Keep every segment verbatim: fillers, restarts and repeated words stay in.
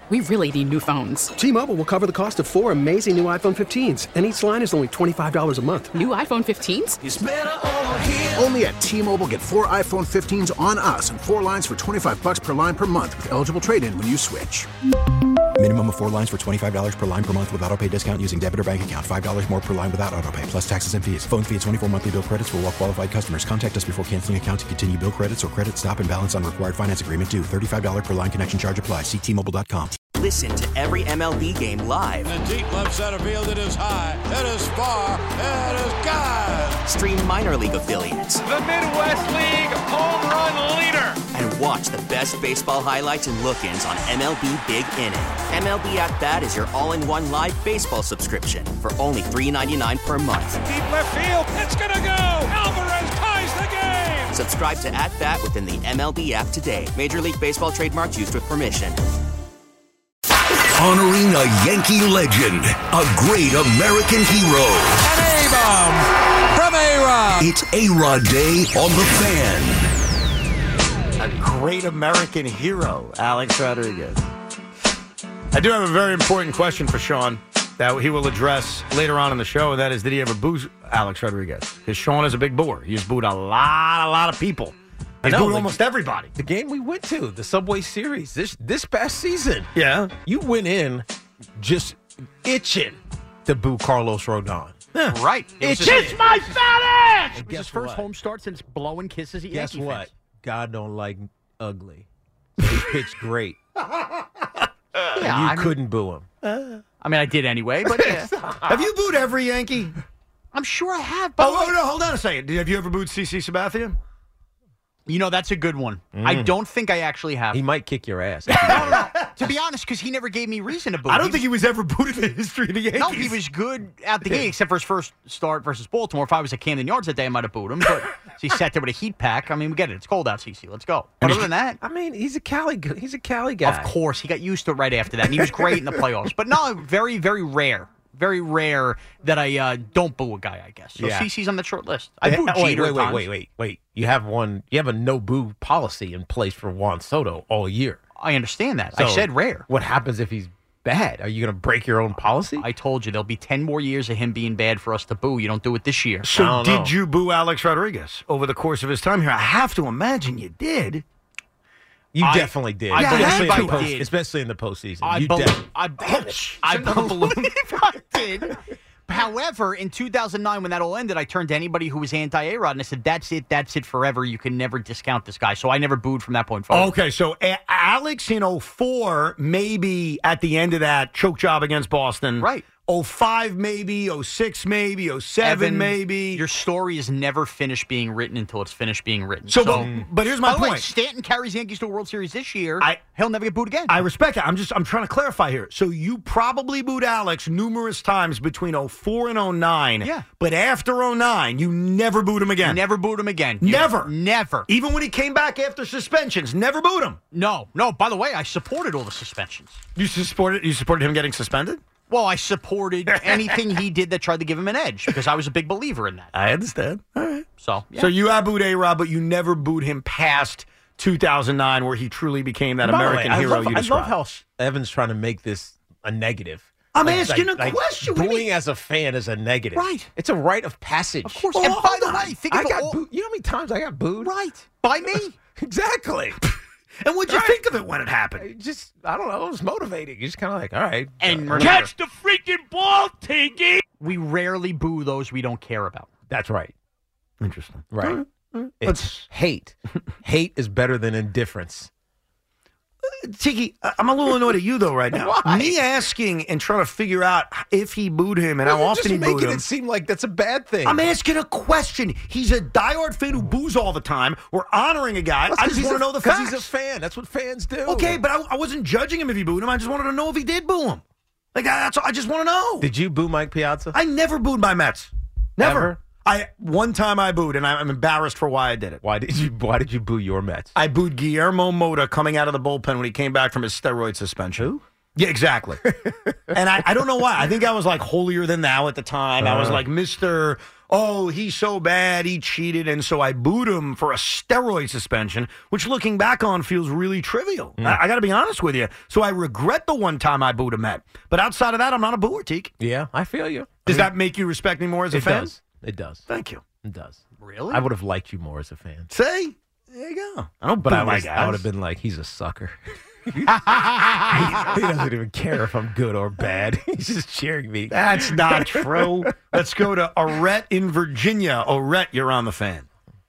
we really need new phones. T-Mobile will cover the cost of four amazing new iPhone fifteens, and each line is only twenty-five dollars a month. New iPhone fifteens? It's better over here. Only at T-Mobile, get four iPhone fifteens on us and four lines for twenty-five dollars per line per month with eligible trade-in when you switch. Minimum of four lines for twenty-five dollars per line per month with autopay discount using debit or bank account. five dollars more per line without autopay, plus taxes and fees. Phone fee at twenty-four monthly bill credits for well-qualified customers. Contact us before canceling account to continue bill credits or credit stop and balance on required finance agreement due. thirty-five dollars per line connection charge applies. See T Mobile dot com. Listen to every M L B game live. In the deep left center field, it is high, it is far, it is gone. Stream minor league affiliates. The Midwest League home run leader. And watch the best baseball highlights and look-ins on M L B Big Inning. M L B At Bat is your all-in-one live baseball subscription for only three dollars and ninety-nine cents per month. Deep left field, it's gonna go. Alvarez ties the game. Subscribe to At Bat within the M L B app today. Major League Baseball trademarks used with permission. Honoring a Yankee legend, a great American hero. An A-bomb from A-Rod. It's A-Rod Day on the Fan. A great American hero, Alex Rodriguez. I do have a very important question for Sean that he will address later on in the show, and that is, did he ever boo Alex Rodriguez? Because Sean is a big booer. He's booed a lot, a lot of people. He's booed almost everybody. The game we went to, the Subway Series, this this past season. Yeah. You went in just itching to boo Carlos Rodon. Yeah. Right. It It's just- my fat ass! It was guess his first what? home start since blowing kisses at Guess Yankee what? fans. God don't like ugly. So he pitched great. Yeah, you I mean- couldn't boo him. I mean, I did anyway, but yeah. Have you booed every Yankee? I'm sure I have. But Oh, oh, no, hold on a second. Have you ever booed C C Sabathia? you know, that's a good one. I don't think I actually have. He might kick your ass. no, no, no. To be honest, because he never gave me reason to boo. I don't think he was ever booed in the history of the Yankees. No, he was good at the game, except for his first start versus Baltimore. If I was at Camden Yards that day, I might have booed him. But he sat there with a heat pack. I mean, we get it. It's cold out, C C. Let's go. But other than that, I mean, he's a Cali. He's a Cali guy. of course, he got used to it right after that, and he was great in the playoffs. But no, very, very rare. Very rare that I uh, don't boo a guy, I guess. So Yeah. C C's on that short list. I Yeah, booed wait, Jeter wait, at wait, times. wait, wait, wait. You have one. You have a no boo policy in place for Juan Soto all year. I understand that. So I said rare. What happens if he's bad? Are you going to break your own policy? I told you there'll be ten more years of him being bad for us to boo. You don't do it this year. So I don't did know. you boo Alex Rodriguez over the course of his time here? I have to imagine you did. You I- definitely did, I especially, believe in the I post, did. especially in the postseason. I, you be- def- I, I believe I did. However, in two thousand nine, when that all ended, I turned to anybody who was anti-A-Rod, and I said, that's it, that's it forever. You can never discount this guy. So I never booed from that point forward. Okay, so a- Alex in oh four, maybe at the end of that choke job against Boston. Right. oh five maybe, oh six maybe, oh seven Evan, maybe. Your story is never finished being written until it's finished being written. So, but, but here's my by the way, point. Stanton carries the Yankees to a World Series this year. I- He'll never get booed again. I respect that. I'm just I'm trying to clarify here. So you probably booed Alex numerous times between oh four and oh nine. Yeah. But after oh nine, you never booed him again. Never booed him again. You- Never. Never. Even when he came back after suspensions, never booed him. No, no. By the way, I supported all the suspensions. You supported you supported him getting suspended? Well, I supported anything he did that tried to give him an edge because I was a big believer in that. I understand. All right. So, yeah. So you have booed A-Rod, but you never booed him past two thousand nine, where he truly became that By the way, American I hero love, you I described. love how Evan's trying to make this a negative. I'm Like- asking like- a like question. What do you Booing mean? as a fan is a negative. Right. It's a rite of passage. Of course. Oh, and by hold the on. way, think I of got all, booed. You know how many times I got booed? right by me. Exactly. And what'd you Right. think of it when it happened? It just, I don't know. It was motivating. You're just kind of like, all right. And uh, remember, Catch the freaking ball, Tiki! we rarely boo those we don't care about. That's right. Interesting. Right. It's hate. Hate is better than indifference. Tiki, I- I'm a little annoyed at you, though, right now. Why? Me asking and trying to figure out if he booed him and how You're often just he booed making him. it seem like that's a bad thing. I'm asking a question. He's a diehard fan who boos all the time. We're honoring a guy. That's I 'cause just he's want to a- know the 'cause facts. he's a fan. That's what fans do. Okay, but I, I wasn't judging him if he booed him. I just wanted to know if he did boo him. Like, I- that's all, I just want to know. Did you boo Mike Piazza? I never booed my Mets. Never. Ever? I one time I booed, and I'm embarrassed for why I did it. Why did you Why did you boo your Mets? I booed Guillermo Mota coming out of the bullpen when he came back from his steroid suspension. Who? Yeah, exactly. And I, I don't know why. I think I was like holier than thou at the time. Uh, I was like, Mister Oh, he's so bad, he cheated, and so I booed him for a steroid suspension, which looking back on feels really trivial. Mm. I, I got to be honest with you. So I regret the one time I booed him at. But outside of that, I'm not a booer, Teak. Yeah, I feel you. Does I mean, that make you respect me more as a it fan? Does. It does. Thank you. It does. Really? I would have liked you more as a fan. See? There you go. I don't but boo I, my was, guys. I would have been like, he's a sucker. he, he doesn't even care if I'm good or bad. He's just cheering me. That's not true. Let's go to Orette in Virginia. Orette, you're on the Fan.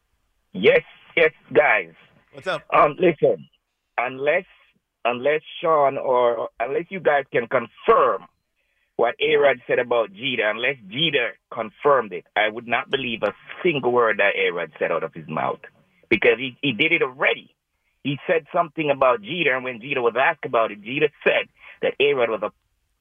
Yes, yes, guys. What's up? Um, listen, unless unless Sean or unless you guys can confirm what A-Rod said about Jeter, unless Jeter confirmed it, I would not believe a single word that A-Rod said out of his mouth because he, he did it already. He said something about Jeter, and when Jeter was asked about it, Jeter said that A-Rod was a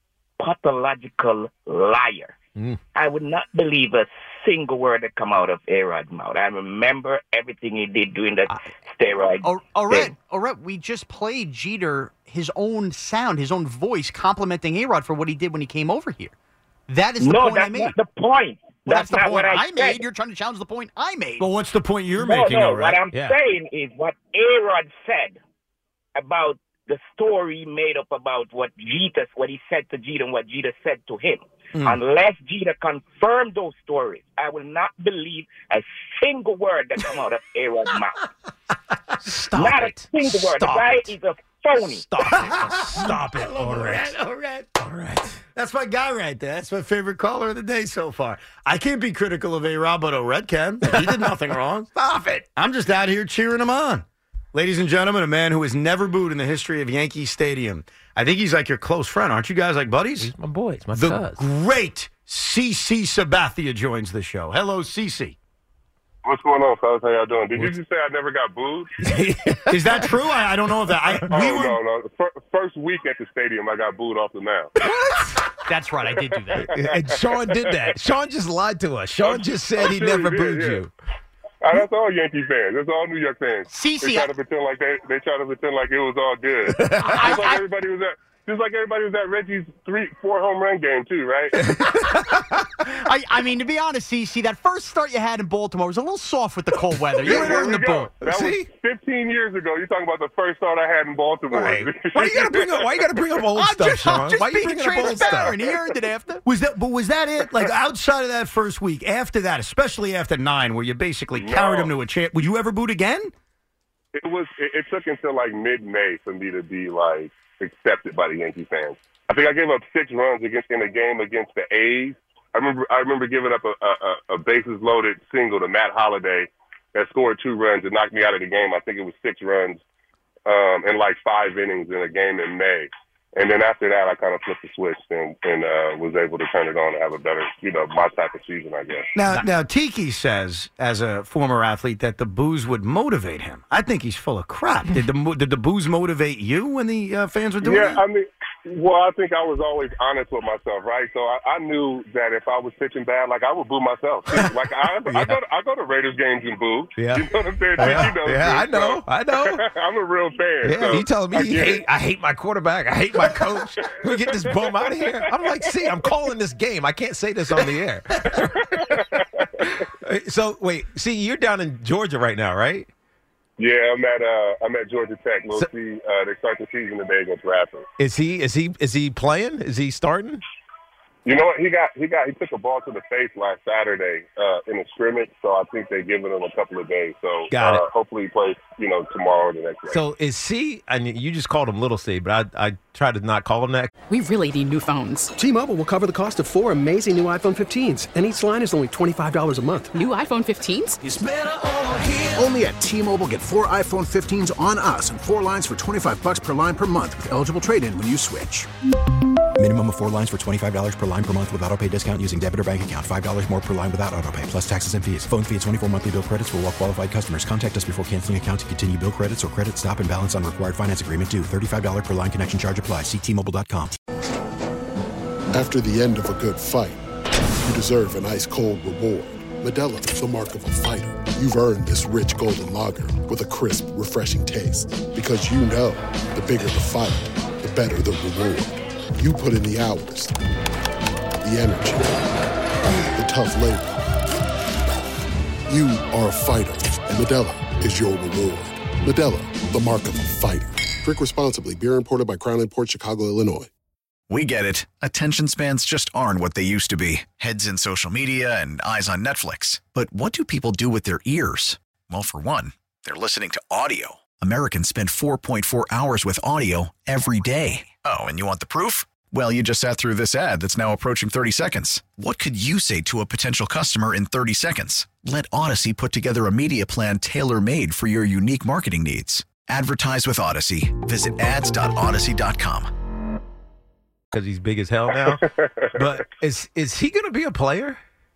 pathological liar. Mm. I would not believe a single word that come out of A-Rod's mouth. I remember everything he did during that uh, steroid. Oh, Orette, Orette, we just played Jeter, his own sound, his own voice, complimenting A-Rod for what he did when he came over here. That is the no, point that's I made. Not the point. Well, that's, that's the not point what I, I said. made. You're trying to challenge the point I made. Well, what's the point you're no, making, no, Orette? What I'm yeah. saying is what A-Rod said about the story made up about what Jeter, what he said to Jeter and what Jeter said to him. Mm. Unless Jeter confirmed those stories, I will not believe a single word that come out of A-Rod's mouth. Stop not it. a single Stop word. The guy it. is a phony. Stop it. Stop it, Orette. Orette. Orette. That's my guy right there. That's my favorite caller of the day so far. I can't be critical of A-Rod, but Orette can. He did nothing wrong. Stop it. I'm just out here cheering him on. Ladies and gentlemen, a man who has never booed in the history of Yankee Stadium. I think he's like your close friend. Aren't you guys like buddies? He's my boy. It's my The cuz. great C C Sabathia joins the show. Hello, C C. What's going on, fellas? How y'all doing? Did you just say I never got booed? Is that true? I, I don't know if that. I, oh, we were... no, no. F- first week at the stadium, I got booed off the mound. That's right. I did do that. And Sean did that. Sean just lied to us. Sean just said he never booed yeah. you. Uh, that's all Yankee fans. That's all New York fans. C C, they try to pretend like they they try to pretend like it was all good. just like everybody was at just like everybody was at Reggie's three four home run game too, right? I I mean to be honest, C C, that first start you had in Baltimore was a little soft with the cold weather. You were in the boat. That See? was fifteen years ago. You're talking about the first start I had in Baltimore. Right. Why you gotta bring up? Why you gotta bring up old I'm stuff, just, Sean? I'm just Why you being bringing up old stuff? transparent. He earned it after. Was that? But was that it? Like outside of that first week, after that, especially after nine, where you basically No. carried him to a champ, would you ever boot again? It was. It, it took until like mid-May for me to be like accepted by the Yankee fans. I think I gave up six runs against in a game against the A's. I remember. I remember giving up a, a, a bases loaded single to Matt Holliday that scored two runs and knocked me out of the game. I think it was six runs um, in like five innings in a game in May. And then after that, I kind of flipped the switch and, and uh, was able to turn it on and have a better, you know, my type of season, I guess. Now, now Tiki says, as a former athlete, that the booze would motivate him. I think he's full of crap. Did the mo- did the booze motivate you when the uh, fans were doing yeah, it? Yeah, I mean, well, I think I was always honest with myself, right? So I, I knew that if I was pitching bad, like I would boo myself. Like I, yeah. I go, to, I go to Raiders games and boo. Yeah, you know what I'm saying? Yeah, you know, yeah I so, know, I know. I'm a real fan. Yeah, so he telling me I he hate, I hate my quarterback. I hate my coach. Can we get this bum out of here? I'm like, see, I'm calling this game. I can't say this on the air. So wait, see, you're down in Georgia right now, right? Yeah, I'm at uh, I'm at Georgia Tech. We'll so, see. Uh, they start the season today against Raptors. Is he is he is he playing? Is he starting? You know what? He got he got he took a ball to the face last Saturday uh, in a scrimmage, so I think they're giving him a couple of days. So got uh, it. Hopefully he plays, you know, tomorrow or the next day. So is C? I mean, you just called him Little C, but I I try to not call him that. We really need new phones. T-Mobile will cover the cost of four amazing new iPhone fifteens, and each line is only twenty-five dollars a month. New iPhone fifteens? It's better over here. Only at T-Mobile, get four iPhone fifteens on us and four lines for twenty-five bucks per line per month with eligible trade-in when you switch. Minimum of four lines for twenty-five dollars per line per month with autopay discount using debit or bank account. five dollars more per line without autopay, plus taxes and fees. Phone fee at twenty-four monthly bill credits for well-qualified customers. Contact us before canceling account to continue bill credits or credit stop and balance on required finance agreement due. thirty-five dollars per line connection charge applies. See T Mobile dot com. After the end of a good fight, you deserve an ice-cold reward. Modelo is the mark of a fighter. You've earned this rich golden lager with a crisp, refreshing taste. Because you know, the bigger the fight, the the better the reward. You put in the hours, the energy, the tough labor. You are a fighter, and Modelo is your reward. Modelo, the mark of a fighter. Drink responsibly. Beer imported by Crown Imports, Chicago, Illinois. We get it. Attention spans just aren't what they used to be. Heads in social media and eyes on Netflix. But what do people do with their ears? Well, for one, they're listening to audio. Americans spend four point four hours with audio every day. Oh, and you want the proof? Well, you just sat through this ad that's now approaching thirty seconds. What could you say to a potential customer in thirty seconds? Let Odyssey put together a media plan tailor-made for your unique marketing needs. Advertise with Odyssey. Visit ads dot odyssey dot com. Because he's big as hell now. But is is he going to be a player?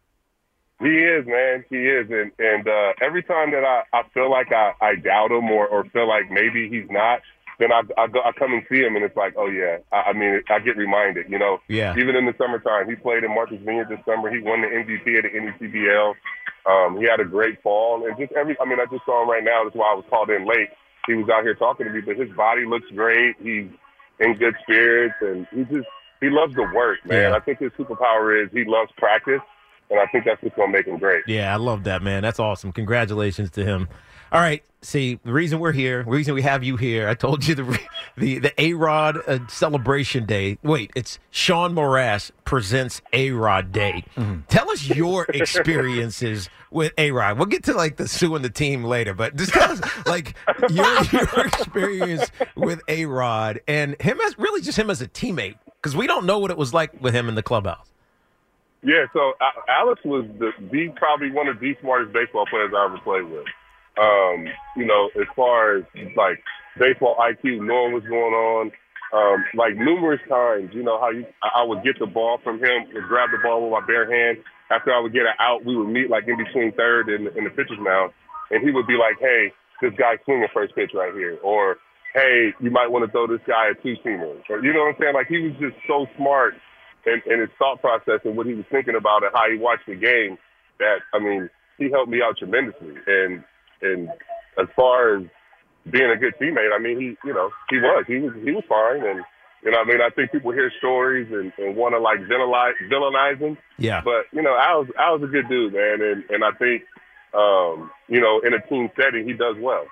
He is, man. He is. And and uh, every time that I, I feel like I, I doubt him or, or feel like maybe he's not, then I, I, go, I come and see him, and it's like, oh, yeah. I, I mean, I get reminded, you know. Yeah. Even in the summertime, he played in Martha's Vineyard this summer. He won the M V P at the N E C B L. Um, he had a great fall. And just every, I mean, I just saw him right now. That's why I was called in late. He was out here talking to me, but his body looks great. He's in good spirits, and he just he loves to work, man. Yeah. I think his superpower is he loves practice, and I think that's what's going to make him great. Yeah, I love that, man. That's awesome. Congratulations to him. All right, see, the reason we're here, the reason we have you here, I told you the the, the A-Rod uh, celebration day. Wait, it's Sean Morass presents A-Rod Day. Mm-hmm. Tell us your experiences with A-Rod. We'll get to, like, the Sue and the team later, but just tell us, like, your, your experience with A-Rod and him as, really just him as a teammate, because we don't know what it was like with him in the clubhouse. Yeah, so uh, Alex was the, the probably one of the smartest baseball players I ever played with. Um, you know, as far as like baseball I Q, knowing what's going on, um, like numerous times, you know, how you, I would get the ball from him, would grab the ball with my bare hand. After I would get it out, we would meet like in between third and in the pitcher's mound, and he would be like, hey, this guy's swinging first pitch right here. Or, hey, you might want to throw this guy a two-seamer. Or, you know what I'm saying? Like, he was just so smart in, in his thought process and what he was thinking about and how he watched the game that, I mean, he helped me out tremendously. And And as far as being a good teammate, I mean, he, you know, he was. He was he was fine. And, you know, I mean, I think people hear stories and, and want to, like, villainize, villainize him. Yeah. But, you know, Al's, Al's a good dude, man. And, and I think, um, you know, in a team setting, he does well.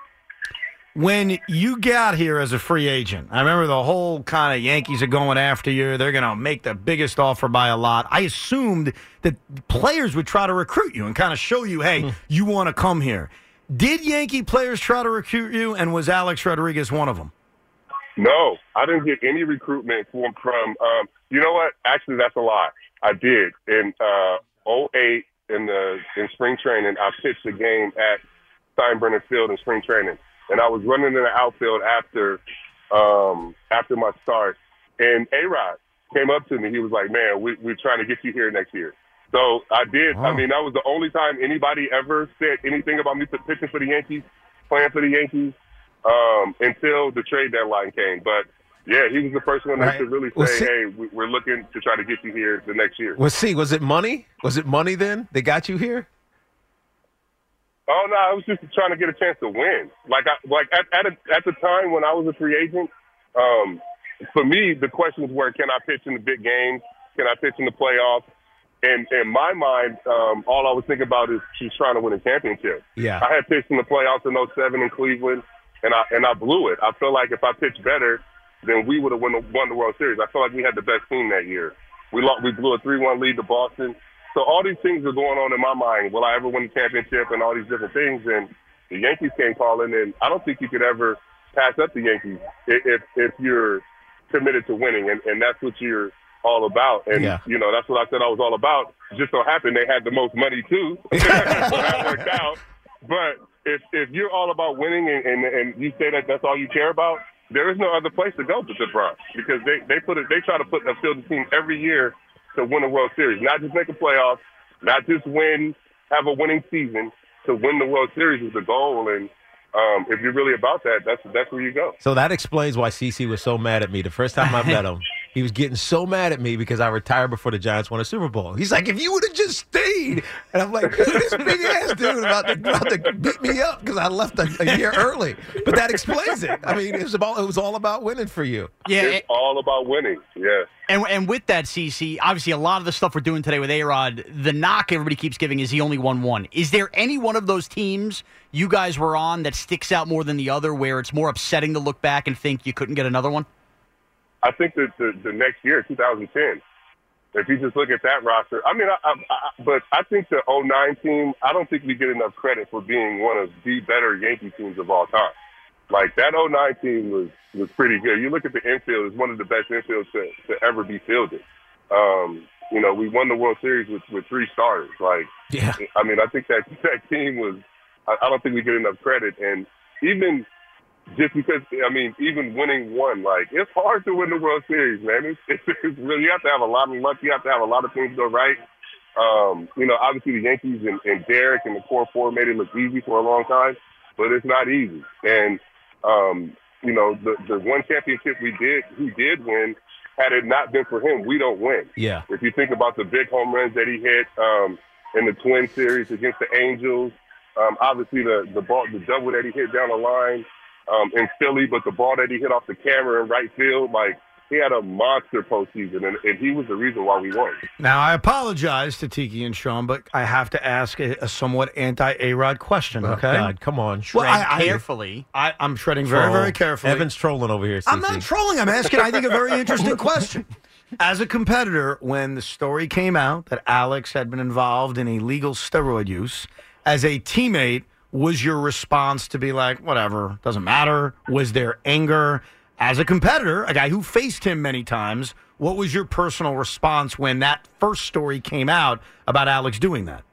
When you got here as a free agent, I remember the whole kind of Yankees are going after you. They're going to make the biggest offer by a lot. I assumed that players would try to recruit you and kind of show you, hey, mm. you want to come here. Did Yankee players try to recruit you, and was Alex Rodriguez one of them? No, I didn't get any recruitment from, from um, you know what? Actually, that's a lie. I did. In uh, oh eight, in the in spring training, I pitched a game at Steinbrenner Field in spring training. And I was running in the outfield after um, after my start. And A-Rod came up to me. He was like, man, we, we're trying to get you here next year. So I did. Oh. I mean, that was the only time anybody ever said anything about me pitching for the Yankees, playing for the Yankees, um, until the trade deadline came. But, yeah, he was the first one right. to really say, well, see, hey, we're looking to try to get you here the next year. Well, see, was it money? Was it money then that got you here? Oh, no, I was just trying to get a chance to win. Like, I, like at at, a, at the time when I was a free agent, um, for me, the questions were, can I pitch in the big games? Can I pitch in the playoffs? And in my mind, um, all I was thinking about is she's trying to win a championship. Yeah. I had pitched in the playoffs in oh seven in Cleveland, and I and I blew it. I feel like if I pitched better, then we would have won the, won the World Series. I feel like we had the best team that year. We lost, we blew a three one lead to Boston. So all these things are going on in my mind. Will I ever win the championship and all these different things? And the Yankees came calling, and I don't think you could ever pass up the Yankees if if you're committed to winning, and, and that's what you're all about. And, yeah. you know, that's what I said I was all about. Just so happened they had the most money, too. So that worked out. But if if you're all about winning and, and, and you say that that's all you care about, there is no other place to go but the Bronx, because they, they, put it, they try to put a field team every year to win a World Series, not just make a playoff, not just win, have a winning season. To win the World Series is the goal, and um, if you're really about that, that's that's where you go. So that explains why CeCe was so mad at me the first time I met him. He was getting so mad at me because I retired before the Giants won a Super Bowl. He's like, if you would have just stayed. And I'm like, this big-ass dude about to, about to beat me up because I left a, a year early. But that explains it. I mean, it was, about, it was all about winning for you. Yeah, It's all about winning, yeah. And and with that, CeCe, obviously a lot of the stuff we're doing today with A-Rod, the knock everybody keeps giving is he only won one. Is there any one of those teams you guys were on that sticks out more than the other where it's more upsetting to look back and think you couldn't get another one? I think that the, the next year, two thousand ten, if you just look at that roster, I mean, I, I, I, but I think the oh nine team, I don't think we get enough credit for being one of the better Yankee teams of all time. Like, that oh nine team was, was pretty good. You look at the infield, it's one of the best infields to, to ever be fielded. Um, you know, we won the World Series with, with three starters. Like, yeah. I mean, I think that that team was, I, I don't think we get enough credit. And even just because, I mean, even winning one, like, it's hard to win the World Series, man. It's, it's, it's really, you have to have a lot of luck. You have to have a lot of things go right. Um, you know, obviously the Yankees and, and Derek and the core four made it look easy for a long time, but it's not easy. And, um, you know, the, the one championship we did, he did win, had it not been for him, we don't win. Yeah. If you think about the big home runs that he hit um, in the Twin Series against the Angels, um, obviously the, the ball, the double that he hit down the line, Um, in Philly, but the ball that he hit off the camera in right field, like, he had a monster postseason, and, and he was the reason why we won. Now, I apologize to Tiki and Sean, but I have to ask a, a somewhat anti-A-Rod question, Oh, okay? God, come on. Well, I- I- carefully. I, I'm treading very, Troll. very carefully. Evan's trolling over here, I'm CeCe. not trolling. I'm asking, I think, a very interesting question. As a competitor, when the story came out that Alex had been involved in illegal steroid use, as a teammate, was your response to be like, whatever, doesn't matter? Was there anger? As a competitor, a guy who faced him many times, what was your personal response when that first story came out about Alex doing that?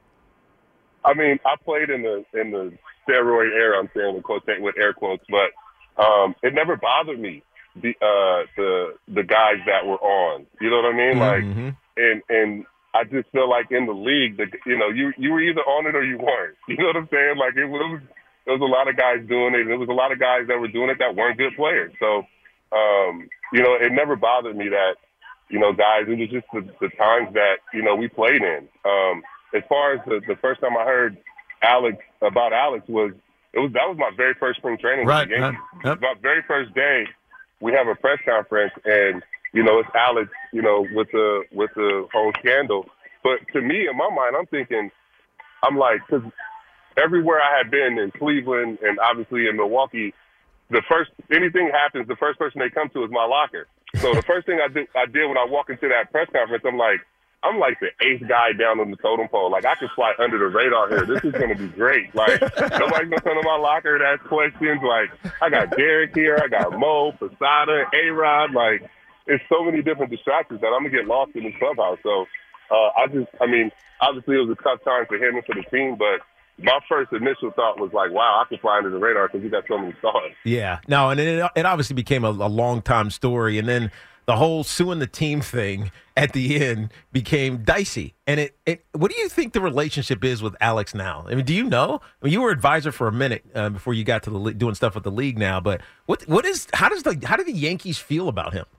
I mean, I played in the in the steroid era, I'm saying with quotes, with air quotes, but um, it never bothered me, the uh, the the guys that were on. You know what I mean? Mm-hmm. Like, and and I just feel like in the league, that you know, you you were either on it or you weren't. You know what I'm saying? Like, it was, there was a lot of guys doing it, and there was a lot of guys that were doing it that weren't good players. So, um, you know, it never bothered me that, you know, guys, it was just the, the times that, you know, we played in. Um, as far as the, the first time I heard Alex about Alex was, it was that was my very first spring training Right. with the Yankees. Uh, yep. My very first day, we have a press conference, and you know, it's Alex, you know, with the with the whole scandal. But to me, in my mind, I'm thinking, I'm like, because everywhere I had been in Cleveland and obviously in Milwaukee, the first anything happens, the first person they come to is my locker. So the first thing I did, I did when I walked into that press conference, I'm like, I'm like the eighth guy down on the totem pole. Like, I can fly under the radar here. This is going to be great. Like, nobody's going to come to my locker and ask questions. Like, I got Derek here. I got Mo, Posada, A-Rod. Like, it's so many different distractions that I'm going to get lost in this clubhouse. So, uh, I just, I mean, obviously it was a tough time for him and for the team, but my first initial thought was like, wow, I can fly under the radar because we got so many stars. Yeah. No, and it, it obviously became a, a long-time story, and then the whole suing the team thing at the end became dicey. And it, it what do you think the relationship is with Alex now? I mean, do you know? I mean, you were advisor for a minute uh, before you got to the le- doing stuff with the league now, but what what is how does the how do the Yankees feel about him?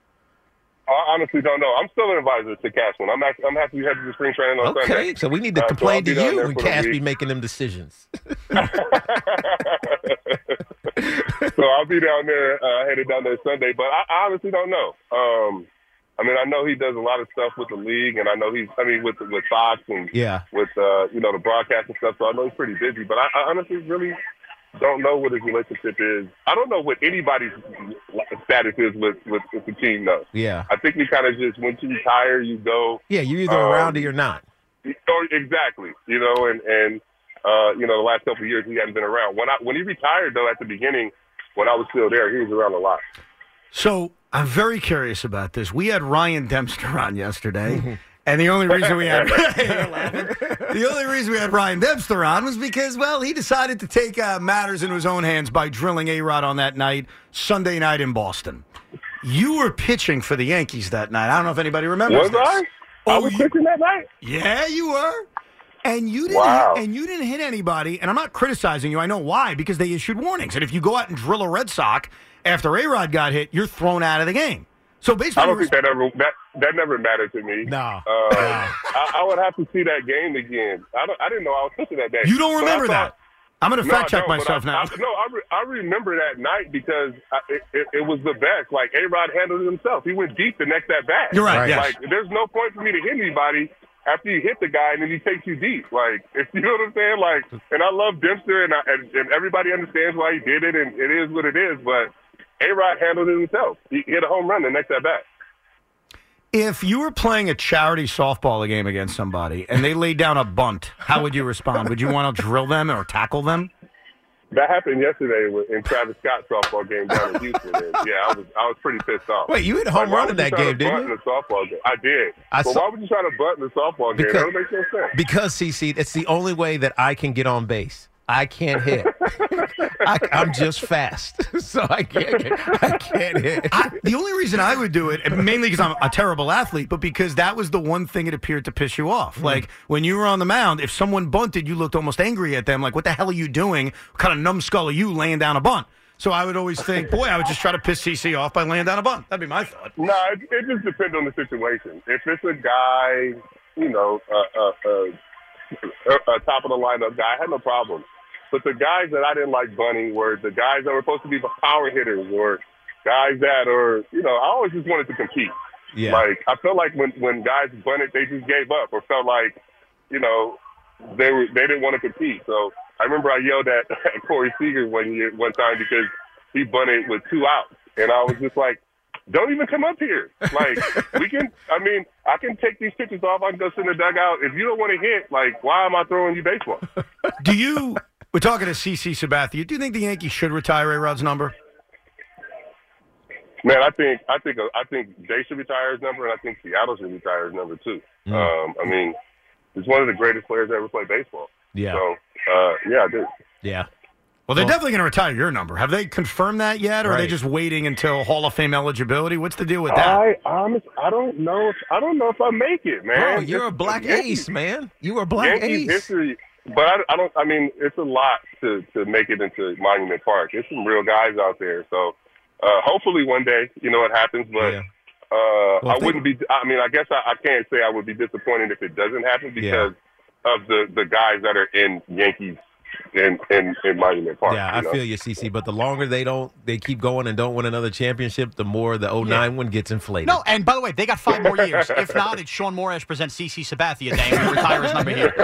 I honestly don't know. I'm still an advisor to Cashman. I'm actually, I'm happy to head to the spring training on Okay, Sunday. so we need to Uh, so complain I'll be to down you there when for the Cash week. be making them decisions. So I'll be down there, uh, headed down there Sunday, but I, I honestly don't know. Um, I mean, I know he does a lot of stuff with the league, and I know he's, I mean, with with Fox and Yeah. with, uh, you know, the broadcast and stuff, so I know he's pretty busy, but I, I honestly really don't know what his relationship is. I don't know what anybody's status is with, with, with the team, though. Yeah. I think we kind of just, once you retire, you go. Yeah, you're either um, around or you're not. Oh, exactly. You know, and, and uh, you know, the last couple of years he hadn't been around. When I when he retired, though, at the beginning, when I was still there, he was around a lot. So I'm very curious about this. We had Ryan Dempster on yesterday, and the only reason we had the only reason we had Ryan Dempster on was because, well, he decided to take uh, matters into his own hands by drilling A-Rod on that night, Sunday night in Boston. You were pitching for the Yankees that night. I don't know if anybody remembers Was this. I? I was pitching that night? Yeah, you were. And you didn't Wow. hit, and you didn't hit anybody, and I'm not criticizing you. I know why, because they issued warnings. And if you go out and drill a Red Sox after A-Rod got hit, you're thrown out of the game. So basically, I don't think that ever that that never mattered to me. No, uh, no. I, I would have to see that game again. I don't. I didn't know I was thinking that day. You don't But remember I thought, that? I'm going to no, fact check I don't, myself but I, now. I, no, I, re, I remember that night because I, it, it, it was the best. Like, A-Rod handled it himself. He went deep the next at bat. You're right, yes. Like, there's no point for me to hit anybody after you hit the guy and then he takes you deep. Like, if you know what I'm saying? Like, and I love Dempster, and, I, and, and everybody understands why he did it, and it is what it is. But A-Rod handled it himself. He hit a home run the next at bat. If you were playing a charity softball game against somebody and they laid down a bunt, how would you respond? Would you want to drill them or tackle them? That happened yesterday in Travis Scott's softball game down in Houston. And yeah, I was I was pretty pissed off. Wait, you hit a home like, run in that game, didn't you? In the softball game? I did. I but saw- why would you try to butt in the softball game? Because- That don't make no sense. Because, C C, it's the only way that I can get on base. I can't hit. I, I'm just fast, so I can't. Get, I can't hit. I, the only reason I would do it, mainly because I'm a terrible athlete, but because that was the one thing it appeared to piss you off. Mm. Like when you were on the mound, if someone bunted, you looked almost angry at them. Like, what the hell are you doing? What kind of numbskull are you laying down a bunt? So I would always think, boy, I would just try to piss C C off by laying down a bunt. That'd be my thought. No, it, it just depends on the situation. If it's a guy, you know, a uh, uh, uh, uh, top of the lineup guy, I had no problem. But the guys that I didn't like bunting were the guys that were supposed to be power hitters or guys that are, you know, I always just wanted to compete. Yeah. Like, I felt like when, when guys bunted, they just gave up or felt like, you know, they were they didn't want to compete. So I remember I yelled at, at Corey Seager one year, one time because he bunted with two outs. And I was just like, don't even come up here. Like, we can, I mean, I can take these pitches off. I can go sit in the dugout. If you don't want to hit, like, why am I throwing you baseball? Do you, we're talking to C C Sabathia, do you think the Yankees should retire A-Rod's number? Man, I think I think I think they should retire his number, and I think Seattle should retire his number too. Mm. Um, I mean, he's one of the greatest players to ever play baseball. Yeah. So, uh, yeah, I do. Yeah. Well, they're definitely going to retire your number. Have they confirmed that yet, or are they Right. just waiting until Hall of Fame eligibility? What's the deal with that? I honest, I don't know. If, I don't know if I make it, man. Bro, you're a It's- black Yankees- ace, man. You were a black Yankees ace. history, but I, I don't. I mean, it's a lot to to make it into Monument Park. There's some real guys out there, so uh, hopefully one day, you know, it happens. But Yeah. uh, Well, I think- wouldn't be. I mean, I guess I, I can't say I would be disappointed if it doesn't happen because of the the guys that are in Yankees in in, in Monument Park. Yeah, you I know? feel you, C C. But the longer they don't, they keep going and don't win another championship, the more the oh nine one gets inflated. No, and by the way, they got five more years. If not, it's Sean Morash presents C C Sabathia Day, and we retire his number here.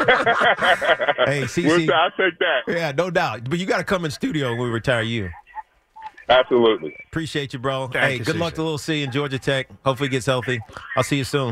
Hey, C C. We'll- I'll take that. Yeah, no doubt. But you got to come in studio when we retire you. Absolutely. Appreciate you, bro. Thank hey, you, good C C. luck to Little C in Georgia Tech. Hopefully he gets healthy. I'll see you soon.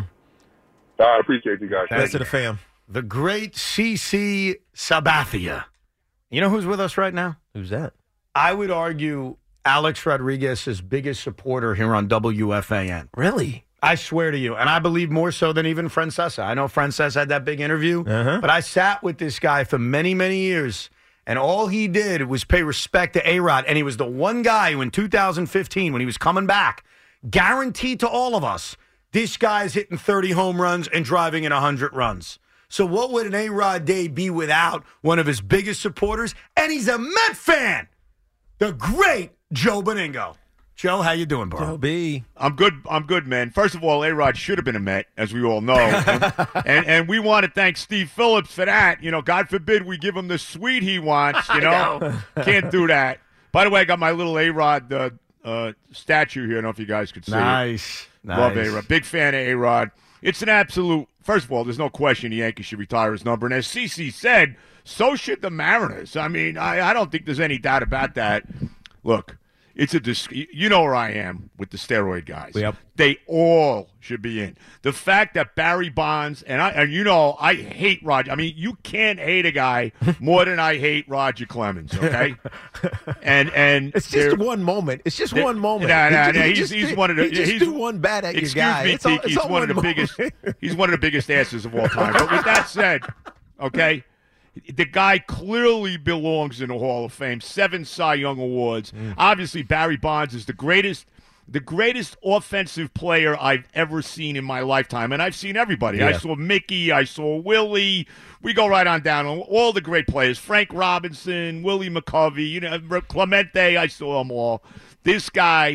I appreciate you guys. Rest of the fam. The great C C Sabathia. You know who's with us right now? Who's that? I would argue Alex Rodriguez's biggest supporter here on W F A N. Really? I swear to you, and I believe more so than even Francesa. I know Francesa had that big interview, Uh-huh. but I sat with this guy for many, many years, and all he did was pay respect to A-Rod, and he was the one guy who in two thousand fifteen, when he was coming back, guaranteed to all of us, this guy's hitting thirty home runs and driving in one hundred runs. So what would an A-Rod day be without one of his biggest supporters? And he's a Met fan, the great Joe Beningo. Joe, how you doing, bro? Joe B. I'm good. I'm good, man. First of all, A-Rod should have been a Met, as we all know, and, and and we want to thank Steve Phillips for that. You know, God forbid we give him the suite he wants. You know, know. Can't do that. By the way, I got my little A-Rod uh, uh, statue here. I don't know if you guys could see Nice. it. Nice. Love A-Rod. Big fan of A-Rod. It's an absolute. First of all, there's no question the Yankees should retire his number, and as C C said, so should the Mariners. I mean, I, I don't think there's any doubt about that. Look. It's a dis- you know where I am with the steroid guys. Yep. They all should be in. The fact that Barry Bonds and I and you know I hate Roger. I mean, you can't hate a guy more than I hate Roger Clemens. Okay, and and it's just one moment. It's just one moment. No, no, He no. just- he He's just he's did- one of the he just he's do one bat at your excuse guy. me, It's all- Tiki. it's He's all one of the one biggest. moment. He's one of the biggest asses of all time. But with that said, okay. The guy clearly belongs in the Hall of Fame. Seven Cy Young awards. Mm. Obviously, Barry Bonds is the greatest, the greatest offensive player I've ever seen in my lifetime, and I've seen everybody. Yeah. I saw Mickey. I saw Willie. We go right on down. All the great players: Frank Robinson, Willie McCovey. You know, Clemente. I saw them all. This guy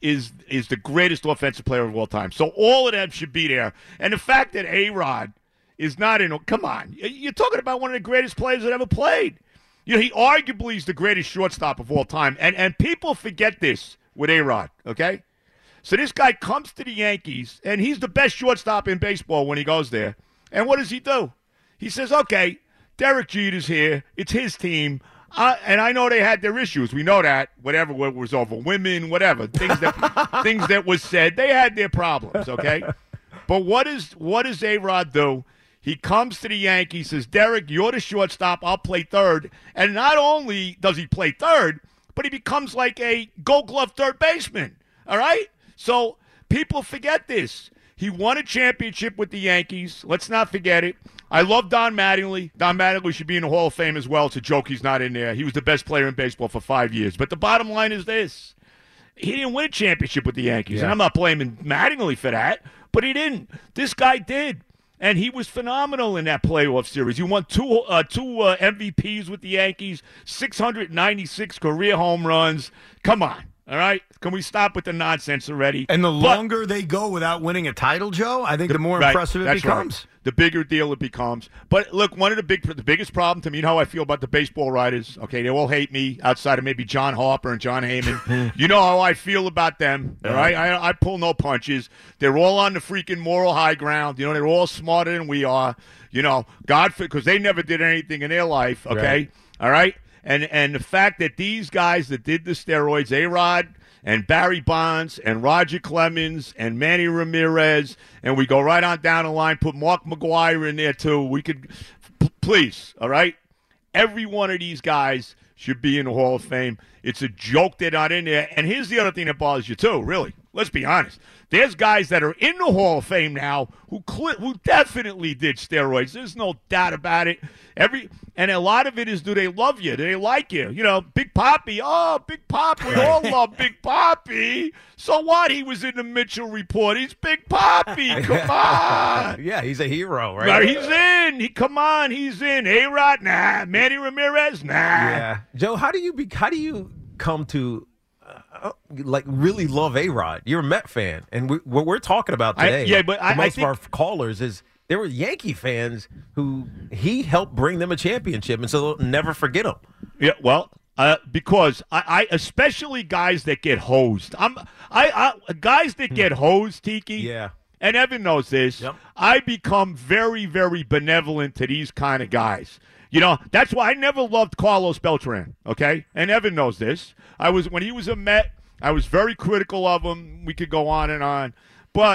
is is the greatest offensive player of all time. So all of them should be there. And the fact that A-Rod is not in – come on. You're talking about one of the greatest players that ever played. You know, he arguably is the greatest shortstop of all time. And, and people forget this with A-Rod, okay? So this guy comes to the Yankees, and he's the best shortstop in baseball when he goes there. And what does he do? He says, okay, Derek Jeter's here. It's his team. Uh, and I know they had their issues. We know that. Whatever was over women, whatever. Things that things that was said. They had their problems, okay? But what is what does A-Rod do? He comes to the Yankees, says, Derek, you're the shortstop. I'll play third. And not only does he play third, but he becomes like a gold glove third baseman. All right? So people forget this. He won a championship with the Yankees. Let's not forget it. I love Don Mattingly. Don Mattingly should be in the Hall of Fame as well. It's a joke he's not in there. He was the best player in baseball for five years. But the bottom line is this. He didn't win a championship with the Yankees. Yeah. And I'm not blaming Mattingly for that, but he didn't. This guy did. And he was phenomenal in that playoff series. He won two uh, two uh, M V Ps with the Yankees, six hundred ninety-six career home runs. Come on. All right? Can we stop with the nonsense already? And the But- longer they go without winning a title, Joe, I think the, more Right, impressive it that's becomes. right. The bigger deal it becomes. But look, one of the big, the biggest problem to me, you know how I feel about the baseball writers. Okay, they all hate me outside of maybe John Harper and John Heyman. You know how I feel about them. All right, I, I pull no punches. They're all on the freaking moral high ground. You know, they're all smarter than we are. You know, God, because they never did anything in their life. Okay, Right. all right, and and the fact that these guys that did the steroids, A-Rod and Barry Bonds and Roger Clemens and Manny Ramirez, and we go right on down the line, put Mark McGwire in there too. We could, p- please, all right? Every one of these guys should be in the Hall of Fame. It's a joke they're not in there. And here's the other thing that bothers you too, really. Let's be honest. There's guys that are in the Hall of Fame now who cl- who definitely did steroids. There's no doubt about it. Every and a lot of it is, do they love you? Do they like you? You know, Big Papi. Oh, Big Papi. We all love Big Papi. So what? He was in the Mitchell Report. He's Big Papi. Come on. Yeah, he's a hero, right? Right, he's in. He come on. He's in. A-Rod, nah. Manny Ramirez, nah. Yeah, Joe. How do you be? How do you come to uh, like really love A-Rod? You're a Met fan, and we, what we're talking about I- today, yeah, but for I- I most think- of our callers is there were Yankee fans who he helped bring them a championship, and so they'll never forget him. Yeah, well, uh, because I, I, especially guys that get hosed. I'm, I, I guys that get hosed, Tiki. Yeah. And Evan knows this. Yep. I become very, very benevolent to these kind of guys. You know, that's why I never loved Carlos Beltran, okay? And Evan knows this. I was when he was a Met, I was very critical of him. We could go on and on. But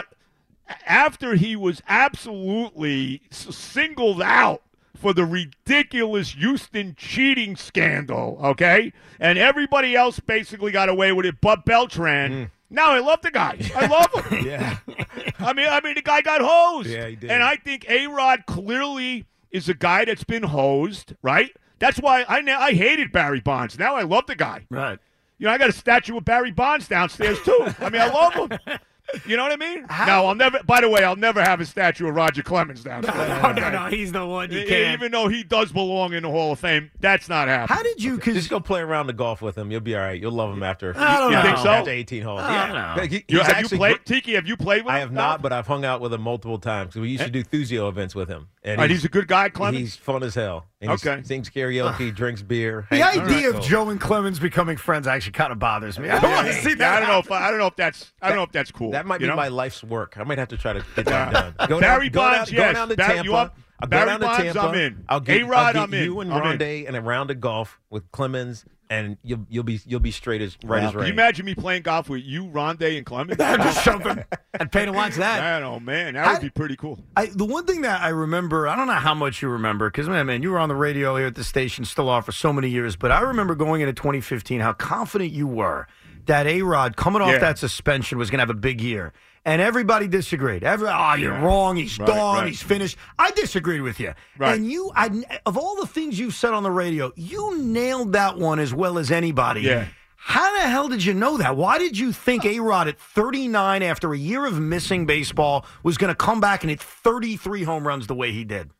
after he was absolutely s- singled out for the ridiculous Houston cheating scandal, okay? And everybody else basically got away with it but Beltran. Mm. Now I love the guy. I love him. Yeah. I mean, I mean, the guy got hosed. Yeah, he did. And I think A-Rod clearly is a guy that's been hosed, right? That's why I ne- I hated Barry Bonds. Now I love the guy. Right. You know, I got a statue of Barry Bonds downstairs, too. I mean, I love him. You know what I mean? No, I'll never. By the way, I'll never have a statue of Roger Clemens downstairs. No, no, no, he's the one you E- can't. Even though he does belong in the Hall of Fame, that's not happening. How did you? Because Just go play around the golf with him. You'll be all right. You'll love him after. I don't You know. think so? After eighteen holes. I yeah. don't know. He- You, he's have you actually played gr- Tiki? Have you played with him? I have not, but I've hung out with him multiple times. We used to do Thuzio events with him. And And he's a good guy, Clemens? He's fun as hell. And he Okay. sings karaoke, drinks beer. the hangs- idea All right, of cool. Joe and Clemens becoming friends actually kind of bothers me. I don't want to see Yeah, that. I don't know if I, I don't know if that's I don't know if that's cool. That might you be know? my life's work. I might have to try to get that Yeah. done. Go Barry down, go Bonds, down, go yes. down to Barry- Tampa. you want- I'll go Barry down to Bonds, Tampa. I'm in. I'll get, A-Rod, I'll get I'm in. you and I'm in. Rondé and a round of golf with Clemens, and you'll you'll be you'll be straight as right as Can rain. you imagine me playing golf with you, Rondé, and Clemens? Just something. I'd pay to watch that. Man, oh man, that would be pretty cool. I, the one thing that I remember, I don't know how much you remember, because, man, man, you were on the radio here at the station, still are for so many years, but I remember going into twenty fifteen, how confident you were that A-Rod, coming off Yeah. that suspension, was going to have a big year. And everybody disagreed. Every, oh, you're Yeah. wrong. He's Right, done. right. He's finished. I disagreed with you. Right. And you, I, of all the things you've said on the radio, you nailed that one as well as anybody. Yeah. How the hell did you know that? Why did you think A-Rod at thirty-nine, after a year of missing baseball, was going to come back and hit thirty-three home runs the way he did?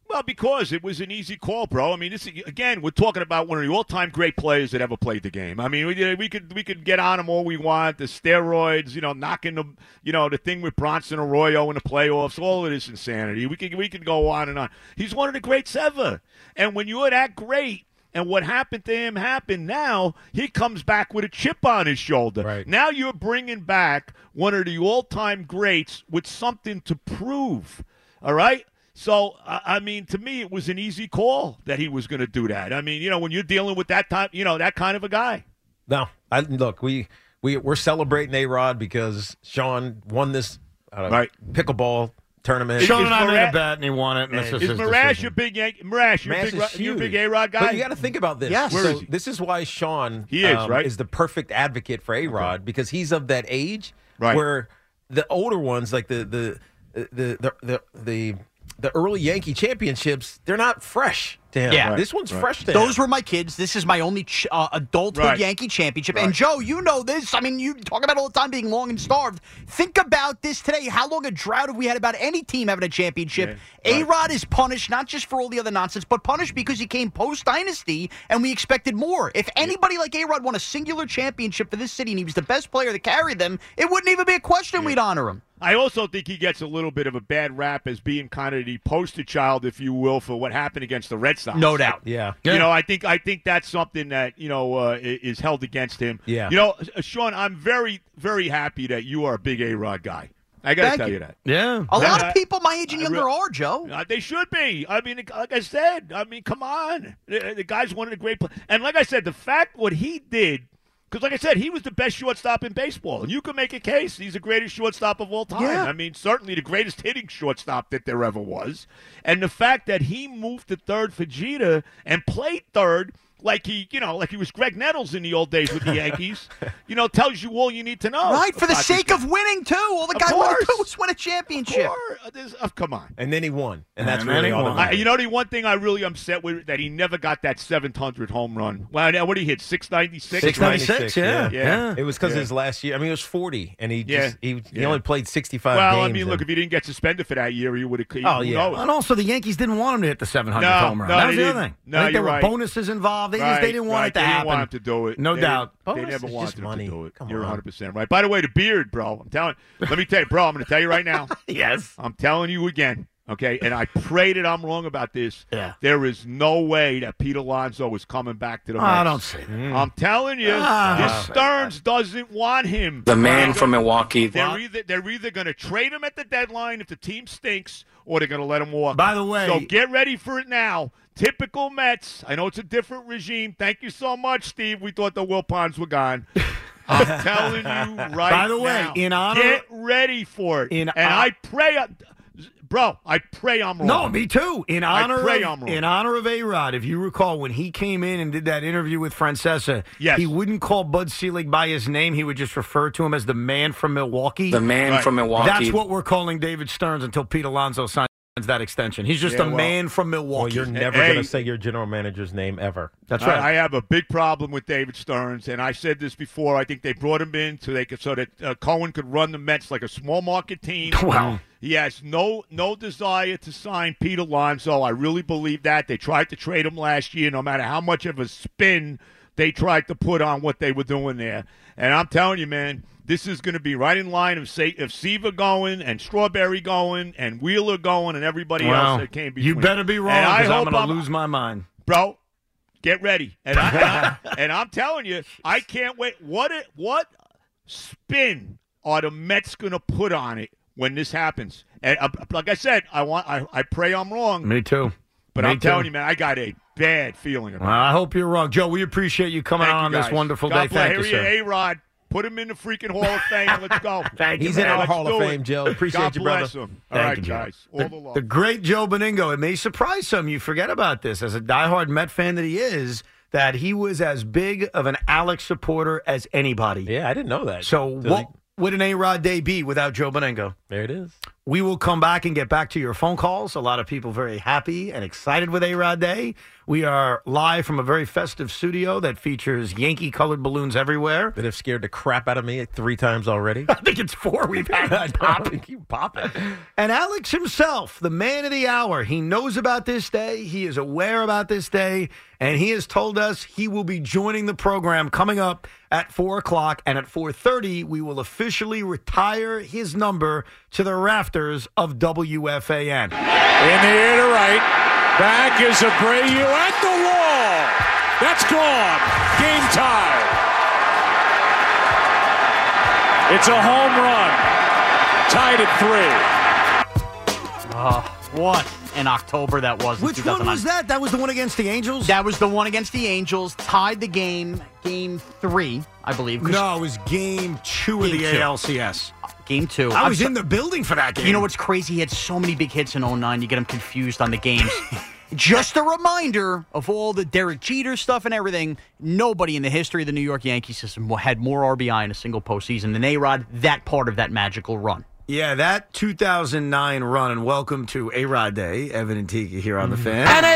Well, because it was an easy call, bro. I mean, this again, we're talking about one of the all-time great players that ever played the game. I mean, we, we could we could get on him all we want, the steroids, you know, knocking the, you know, the thing with Bronson Arroyo in the playoffs, all of this insanity. We could we could go on and on. He's one of the greats ever, and when you're that great. And what happened to him happened. Now he comes back with a chip on his shoulder. Right. Now you're bringing back one of the all-time greats with something to prove. All right? So, I mean, to me, it was an easy call that he was going to do that. I mean, you know, when you're dealing with that type, you know, that kind of a guy. No, I, look, we, we, we're celebrating A-Rod because Sean won this uh, right. pickleball tournament. Sean Is and I Mara- made a bet, and he won it. And Is this is his Marash decision. your big Yankee? Marash, you're a Marash big, is you're a big huge. A-Rod guy? But you got to think about this. Yes. Where So is he? this is why Sean He is, um, right? is the perfect advocate for A-Rod because he's of that age Right. where the older ones, like the the the the the, the, the early Yankee championships, they're not fresh to him. Yeah. This one's Right. fresh to him. Those were my kids. This is my only ch- uh, adulthood Right. Yankee championship. Right. And, Joe, you know this. I mean, you talk about all the time being long and starved. Think about this today. How long a drought have we had about any team having a championship? Yeah. Right. A-Rod is punished, not just for all the other nonsense, but punished because he came post-dynasty, and we expected more. If anybody like A-Rod won a singular championship for this city and he was the best player that carried them, it wouldn't even be a question we'd honor him. I also think he gets a little bit of a bad rap as being kind of the poster child, if you will, for what happened against the Red Sox. No doubt. Yeah. You know, I think I think that's something that, you know, uh, i- is held against him. Yeah. You know, uh, Sean, I'm very, very happy that you are a big A-Rod guy. I got to Thank tell you. you that. Yeah. A lot Uh, of people my age and I younger re- are, Joe. Uh, they should be. I mean, like I said, I mean, come on. The, the guy's one of the great players. And like I said, the fact what he did, because like I said, he was the best shortstop in baseball. And you can make a case he's the greatest shortstop of all time. Yeah. I mean, certainly the greatest hitting shortstop that there ever was. And the fact that he moved to third for Jeter and played third like he, you know, like he was Greg Nettles in the old days with the Yankees, you know, tells you all you need to know. Right, for the about this sake guy. of winning, too. All the Of guy wanted to course. do was win a championship. Of course. Uh, there's- uh, come on. And then he won. And that's And then really he all that won. I, matters. you know, the one thing I really upset with that he never got that seven hundred home run. Well, now, what did he hit? six ninety-six? six ninety-six, yeah. Yeah. yeah. It was because Yeah. his last year. I mean, it was forty, and he Yeah. just he, he Yeah. only played sixty-five Well, games. I mean, look, and- if he didn't get suspended for that year, he would have. Oh, yeah. And also, the Yankees didn't want him to hit the seven hundred No, home run. no, that was they the other didn't. thing. No, I think there you're were right. bonuses involved. They, right, just, they didn't want right. it to they happen. didn't want him to do it. No They doubt. didn't- They Bonus never is wanted just him money. to do it. Come You're on. one hundred percent right. By the way, the beard, bro. I'm telling. Let me tell you, bro. I'm going to tell you right now. Yes. I'm telling you again. Okay, and I pray that I'm wrong about this. Yeah. There is no way that Pete Alonso is coming back to the Mets. I don't say that. I'm telling you, Ah. this Stearns doesn't want him. The man They're from gonna- Milwaukee. They're either they're either going to trade him at the deadline if the team stinks, or they're going to let him walk. By the way- so get ready for it now. Typical Mets. I know it's a different regime. Thank you so much, Steve. We thought the Wilpons were gone. I'm telling you right By the way, now, in honor- get ready for it. In and hon- I pray, bro, I pray I'm wrong. No, me too. In I honor pray of, I'm wrong. in honor of A-Rod, if you recall, when he came in and did that interview with Francesa, Yes. he wouldn't call Bud Selig by his name. He would just refer to him as the man from Milwaukee. The man Right. from Milwaukee. That's what we're calling David Stearns until Pete Alonso signs that extension. He's just Yeah, a well- man from Milwaukee. Well, you're never Hey. going to say your general manager's name ever. That's I- right. I, have a big problem with David Stearns, and I said this before. I think they brought him in so they could so that uh, Cohen could run the Mets like a small market team. Wow. He has no no desire to sign Pete Alonso. I really believe that. They tried to trade him last year, no matter how much of a spin they tried to put on what they were doing there. And I'm telling you, man, this is going to be right in line of say of Seaver going and Strawberry going and Wheeler going and everybody Well, else that came between. you better be wrong And I because I'm hope going to lose my mind. bro. Get ready, and, I, and, I, and I'm telling you, I can't wait. What it, what spin are the Mets going to put on it when this happens? And uh, like I said, I want, I, I pray I'm wrong, Me too. but Me I'm telling too. you, man, I got a bad feeling about Well, it. I hope you're wrong. Joe, we appreciate you coming Thank on you this guys. wonderful God day. bless. Thank you, Here sir. A-Rod. Put him in the freaking Hall of Fame. Let's go. Thank you, He's in man. our Let's Hall of do Fame, it. Joe. Appreciate God you, brother. bless him. All Thank right, you, Joe. guys. All The, the love. the great Joe Beningo. It may surprise some. You forget about this. As a diehard Met fan that he is, that he was as big of an Alex supporter as anybody. Yeah, I didn't know that. So Till what would an A-Rod day be without Joe Beningo? he- there it is. We will come back and get back to your phone calls. A lot of people very happy and excited with A-Rod Day. We are live from a very festive studio that features Yankee-colored balloons everywhere. That have scared the crap out of me three times already. I think it's four we've had popping. Keep popping. And Alex himself, the man of the hour, he knows about this day. He is aware about this day. And he has told us he will be joining the program coming up at four o'clock. And at four thirty, we will officially retire his number to the rafters of W F A N. In the air to right. Back is Abreu at the wall. That's gone. Game tie. It's a home run. Tied at three. Uh, what an October that was. Which one was that? That was the one against the Angels? That was the one against the Angels. Tied the game, game three, I believe. No, it was game two of Game the two. A L C S. Game two. I was I'm in the building for that game. You know what's crazy? He had so many big hits in oh nine. You get him confused on the games. Just a reminder of all the Derek Jeter stuff and everything. Nobody in the history of the New York Yankee system had more R B I in a single postseason than A-Rod. That part of that magical run. Yeah, that two thousand nine run, and welcome to A-Rod Day. Evan and Tiki here on the Fan. An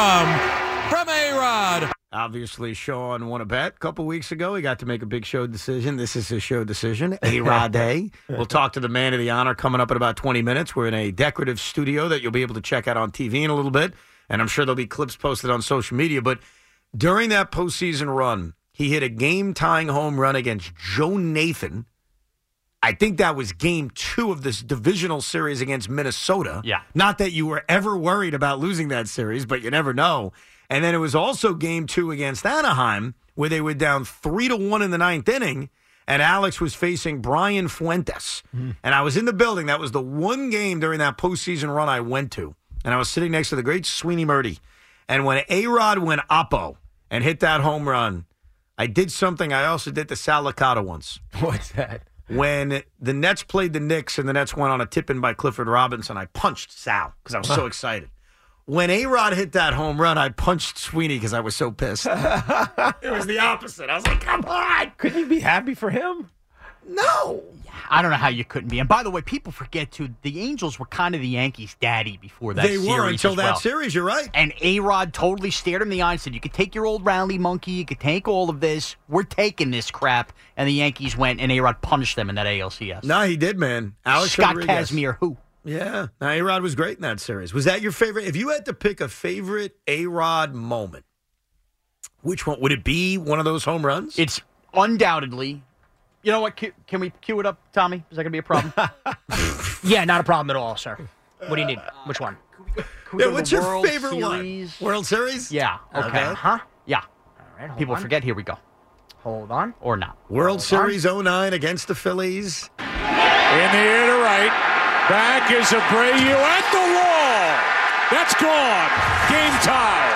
A-bomb from A-Rod. Obviously, Sean won a bet a couple weeks ago. He got to make a big show decision. This is his show decision, A-Rod Day. We'll talk to the man of the honor coming up in about twenty minutes. We're in a decorative studio that you'll be able to check out on T V in a little bit, and I'm sure there'll be clips posted on social media. But during that postseason run, he hit a game-tying home run against Joe Nathan. I think that was game two of this divisional series against Minnesota. Yeah. Not that you were ever worried about losing that series, but you never know. And then it was also game two against Anaheim, where they were down three to one in the ninth inning, and Alex was facing Brian Fuentes. Mm. And I was in the building. That was the one game during that postseason run I went to. And I was sitting next to the great Sweeney Murdy. And when A-Rod went oppo and hit that home run, I did something I also did to Sal Licata once. What's that? When the Nets played the Knicks and the Nets went on a tip-in by Clifford Robinson, I punched Sal because I was so excited. When A-Rod hit that home run, I punched Sweeney because I was so pissed. It was the opposite. I was like, come on. Couldn't you be happy for him? No. I don't know how you couldn't be. And by the way, people forget, too, the Angels were kind of the Yankees' daddy before that they series. They were until as that well. series, you're right. And A-Rod totally stared him in the eye and said, you could take your old rally monkey, you could take all of this, we're taking this crap. And the Yankees went, and A-Rod punished them in that A L C S. No, he did, man. Alex Scott Rodriguez. Kazmir, who? Yeah, now, A-Rod was great in that series. Was that your favorite? If you had to pick a favorite A-Rod moment, which one? Would it be one of those home runs? It's undoubtedly. You know what? Can we cue it up, Tommy? Is that going to be a problem? Yeah, not a problem at all, sir. What do you need? Which one? Yeah, what's your World favorite Series? one? World Series? Yeah. Okay. Okay. Huh? Yeah. All right, hold People on. forget. Here we go. Hold on. Or not. World Hold Series oh nine against the Phillies. In the air to right. Back is Abreu at the wall. That's gone. Game tie.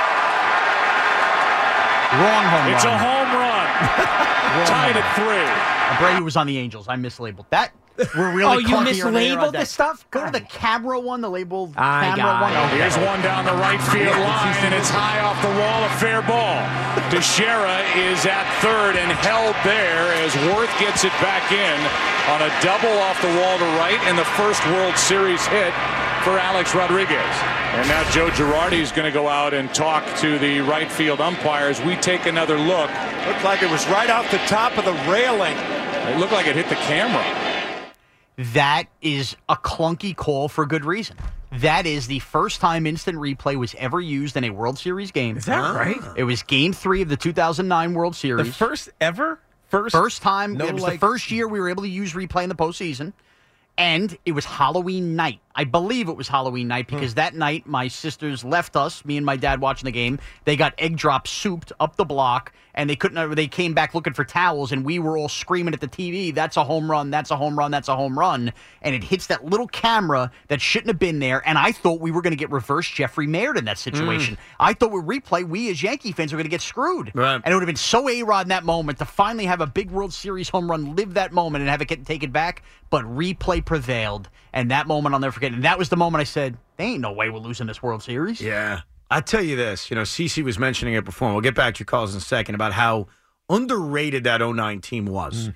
Wrong home It's run. a home run. Tied at three. Abreu was on the Angels. I mislabeled that. We're really Oh, you clunky on the air on mislabeled that. this stuff? Go to the camera one, the labeled I camera got one. it. Okay. Here's one down the right field line, and it's high off the wall. A fair ball. Teixeira is at third and held there as Worth gets it back in on a double off the wall to right, and the first World Series hit for Alex Rodriguez. And now Joe Girardi is going to go out and talk to the right field umpires. We take another look. Looked like it was right off the top of the railing. It looked like it hit the camera. That is a clunky call for good reason. That is the first time instant replay was ever used in a World Series game. Is that right? It was Game Three of the two thousand nine World Series. The first ever? First, First time. No, it was like- the first year we were able to use replay in the postseason. And it was Halloween night. I believe it was Halloween night because that night my sisters left us, me and my dad watching the game. They got egg drop souped up the block, and they couldn't. They came back looking for towels, and we were all screaming at the T V, "That's a home run! That's a home run! That's a home run!" And it hits that little camera that shouldn't have been there. And I thought we were going to get reverse Jeffrey Mayer in that situation. Mm. I thought with replay, we as Yankee fans were going to get screwed. Right. And it would have been so A-Rod in that moment to finally have a big World Series home run, live that moment, and have it get taken back. But replay prevailed, and that moment I'll never forget. And that was the moment I said, "There ain't no way we're losing this World Series." Yeah. I tell you this, you know, Cece was mentioning it before. We'll get back to your calls in a second about how underrated that oh nine team was. Mm.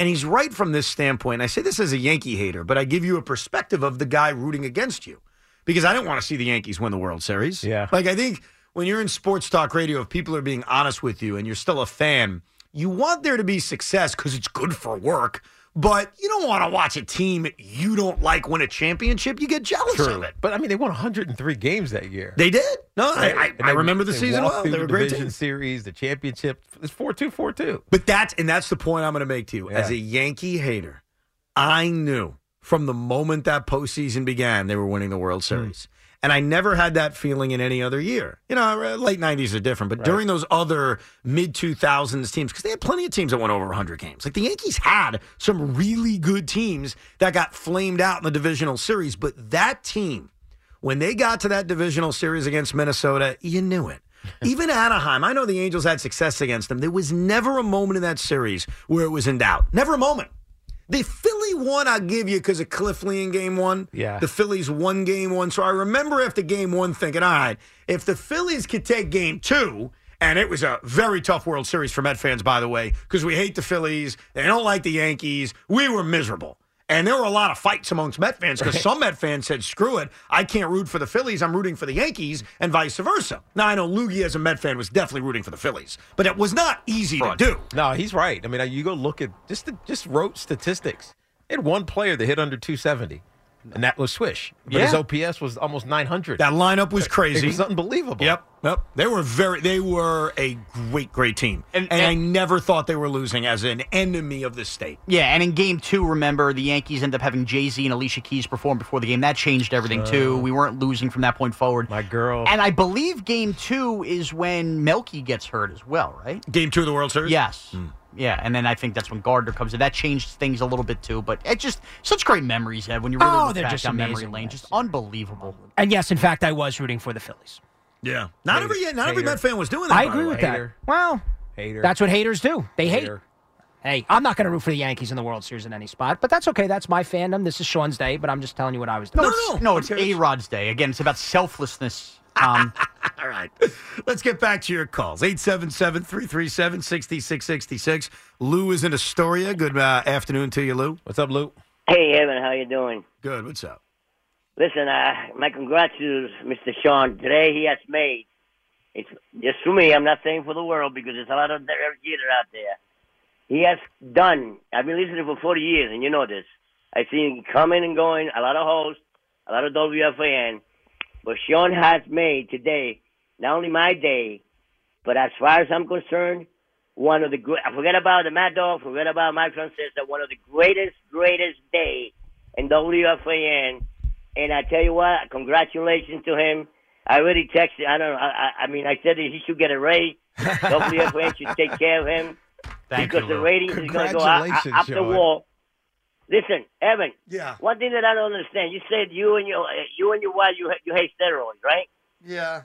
And he's right from this standpoint. I say this as a Yankee hater, but I give you a perspective of the guy rooting against you because I don't want to see the Yankees win the World Series. Yeah. Like, I think when you're in sports talk radio, if people are being honest with you and you're still a fan, you want there to be success because it's good for work. But you don't want to watch a team you don't like win a championship. You get jealous True. of it. But, I mean, they won one hundred three games that year. They did. No, I, I, And I they- remember the they season walked well. through They the were great division teams. series, the championship. It's four two, four two. But that's and that's the point I'm going to make to you. Yeah. As a Yankee hater, I knew from the moment that postseason began they were winning the World Series. And I never had that feeling in any other year. You know, late nineties are different, but Right. during those other mid two thousands teams, because they had plenty of teams that won over one hundred games. Like the Yankees had some really good teams that got flamed out in the divisional series, but that team, when they got to that divisional series against Minnesota, you knew it. Even Anaheim, I know the Angels had success against them. There was never a moment in that series where it was in doubt. Never a moment. The Philly won, I'll give you, because of Cliff Lee in game one. Yeah. The Phillies won game one. So I remember after game one thinking, all right, if the Phillies could take game two, and it was a very tough World Series for Met fans, by the way, because we hate the Phillies. They don't like the Yankees. We were miserable. And there were a lot of fights amongst Met fans because some Met fans said, screw it, I can't root for the Phillies, I'm rooting for the Yankees, and vice versa. Now, I know Loogie as a Met fan was definitely rooting for the Phillies, but it was not easy to do. No, he's right. I mean, you go look at just the, just wrote statistics. They had one player that hit under two seventy, and that was Swish. But his Yeah. O P S was almost nine hundred. That lineup was crazy. It was unbelievable. Yep, yep. They were very. They were a great, great team, and, and, I never thought they were losing as an enemy of the state. Yeah, and in game two, remember, the Yankees ended up having Jay-Z and Alicia Keys perform before the game. That changed everything, too. We weren't losing from that point forward. My girl. And I believe game two is when Melky gets hurt as well, right? Game two of the World Series? Yes. Hmm. Yeah, and then I think that's when Gardner comes in. That changed things a little bit, too. But it just, such great memories, Ed, when you really Oh, look they're back just down memory amazing. lane. Just unbelievable. And yes, in fact, I was rooting for the Phillies. Yeah. Not Hater. every not every Hater. Met fan was doing that. I by agree the with way. that. Hater. Well, Hater. that's what haters do. They hate. Hater. Hey, I'm not going to root for the Yankees in the World Series in any spot, but that's okay. That's my fandom. This is Sean's day, but I'm just telling you what I was doing. No, it's, no, it's A-Rod's day. Again, it's about selflessness. Um, All right. Let's get back to your calls. eight seven seven, three three seven, six six six six. Lou is in Astoria. Good uh, afternoon to you, Lou. What's up, Lou? Hey, Evan, how you doing? Good. What's up? Listen, uh, my congrats to Mister Sean. Today he has made, it's just for me, I'm not saying for the world because there's a lot of Derek Jeter out there. He has done, I've been listening for forty years, and you know this. I've seen him coming and going, a lot of hosts, a lot of W F A N. But Sean has made today, not only my day, but as far as I'm concerned, one of the great, forget about the Mad Dog, forget about Mike Francesa, one of the greatest, greatest day in W F A N. And I tell you what, congratulations to him. I already texted, I don't know, I, I mean, I said that he should get a raise. W F A N should take care of him. Thank because you, the Lou. ratings is going to go up, up, up the Sean. wall. Listen, Evan. Yeah. One thing that I don't understand, you said you and your you and your wife you you hate steroids, right? Yeah.